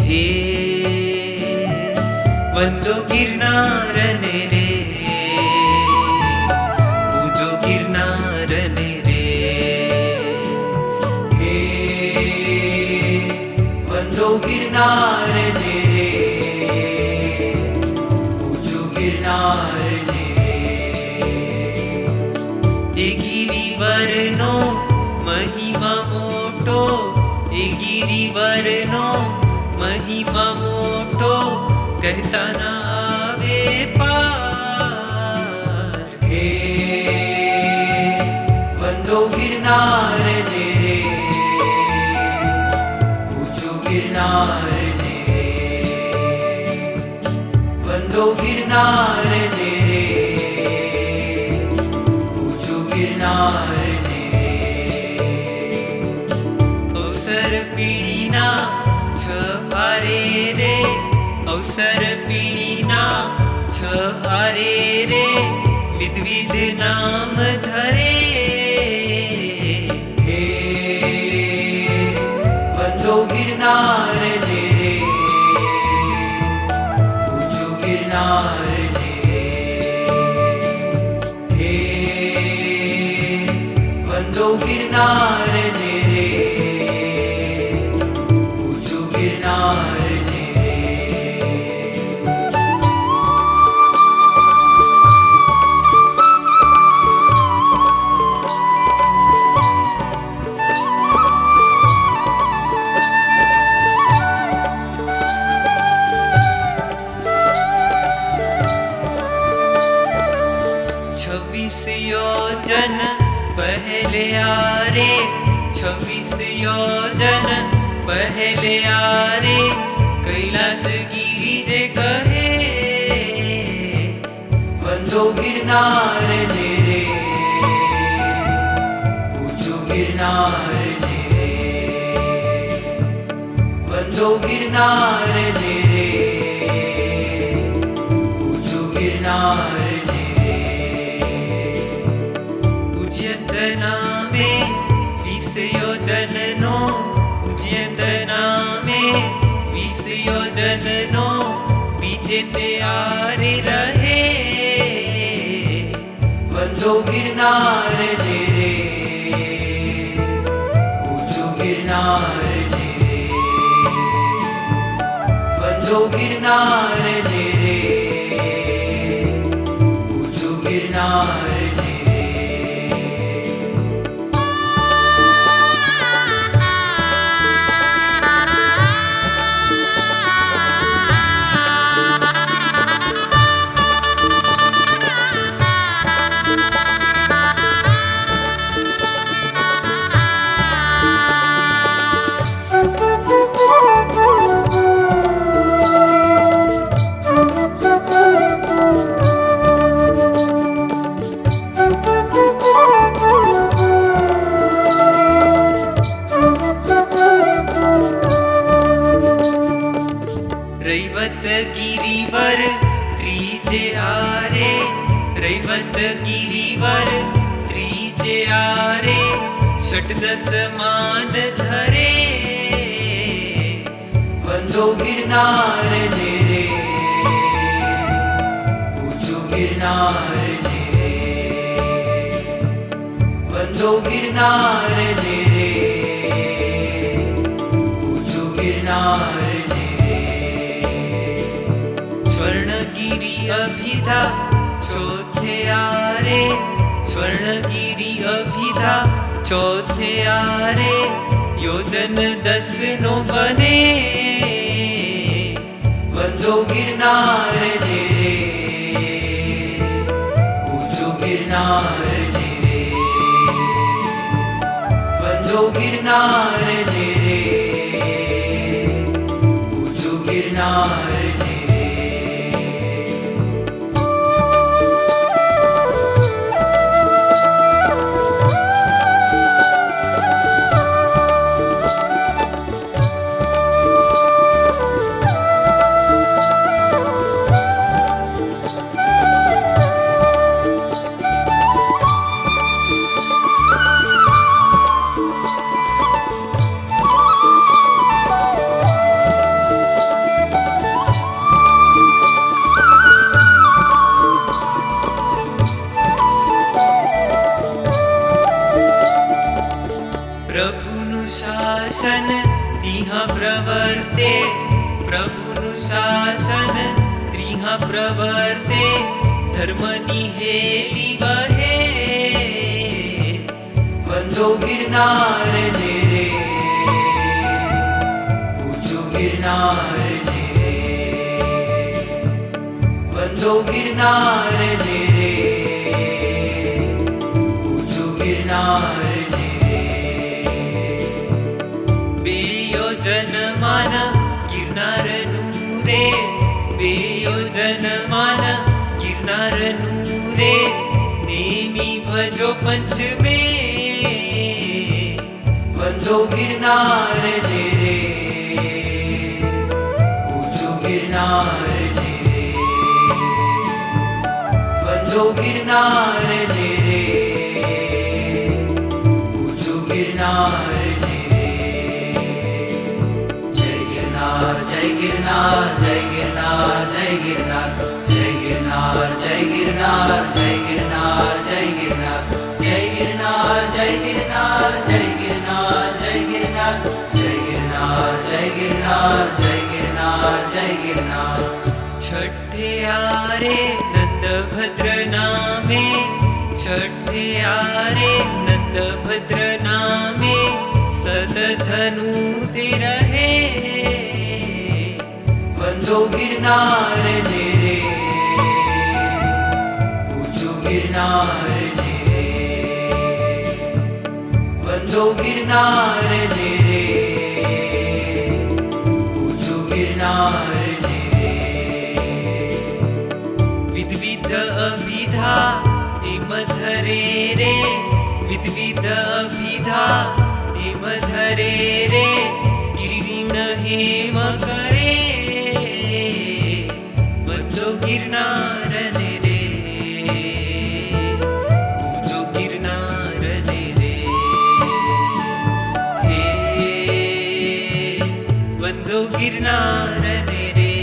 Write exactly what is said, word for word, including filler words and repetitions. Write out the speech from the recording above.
हे वंदो गिरनारने रे, पूजो गिरनारने रे। हे वंदो गिरनारने रे, पूजो गिरनारने रे। ए गिरिवरनो महिमा मोटो, ए गिरिवरनो महिमा मोटो, कहता ना आवे पार। हे वंदो गिरनारने रे, पूजो गिरनारने रे। वंदो गिरनारने रे, पूजो गिरनारने रे। अवसर पीड़ीना छ आरे रे, अवसर पीड़ीना छ आरे रे, विध विध नाम धरे। हे वंदो गिरनारने रे, पूजो गिरनारने रे। हे वंदो गिरनारने रे, पूजो गिरनारने रे। छब्बीस योजन पहले आरे, छब्बीस योजन पहले आरे, कैलाश गिरी जे कहे। वंदो गिरनारने रे, पूजो गिरनारने रे। वंदो गिरनारने रे, पूजो गिरनारने रे। उज्जत नामे बीस योजन नो, उज्जत नामे बीस योजन नो, बीजे ते आरे रहे। वंदो गिरनारने रे, पूजो गिरनारने रे। वंदो गिरनारने रे, पूजो गिरनारने रे। रैवत गिरिवर त्रिजे आरे, रैवत गिरिवर त्रिजे आरे, षटदश मान धरे। वंदो गिरनारने रे, पूजो गिरनारने रे। वंदो गिरनारने रे, पूजो गिरनारने रे। स्वर्णगिरि अभिधा चौथे आरे, स्वर्णगिरि अभिधा चौथे आरे, योजन दस नो बने। वंदो गिरनारने रे, पूजो गिरनारने रे। वंदो गिरनारने रे, पूजो गिरनारने रे। वर्ते प्रभुनु शासन त्रिहा प्रवर्ते धर्मनी हेली वहे वंदो गिरनार ने रे ऊंचो गिरनार ने रे वंदो गिरनार ने रे ऊंचो गिरनार ने रे बेयोजन मान गिरनार नूरे बेयोजन मान गिरनार नूरे नेमी भजो पंच में वंदो गिरनार ने रे ऊंचो गिरनार ने रे वंदो गिरनार ने रे ऊंचो गिरनार ने रे जय गिरनार जय गिरनार जय गिरनार जय गिरनार जय गिरनार जय गिरनार जय गिरनार जय गिरनार जय गिरनार जय गिरनार जय गिरनार जय गिरनार जय गिरनार जय गिरनार जय गिरनार जय गिरनार छठे आरे नंद भद्र नामे छठे आरे नंद भद्र नामे सतधनु ते रहे वंदो गिरनार ने रे ऊंचो गिरनार ने रे वंदो गिरनार ने रे ऊंचो गिरनार ने रे विधविध अभिधा एम धरे रे विधविध अभिधा एम धरे रे गिरिण हेम करे वंदो गिरनार ने रे ऊंचो गिरनार ने रे हे वंदो गिरनार ने रे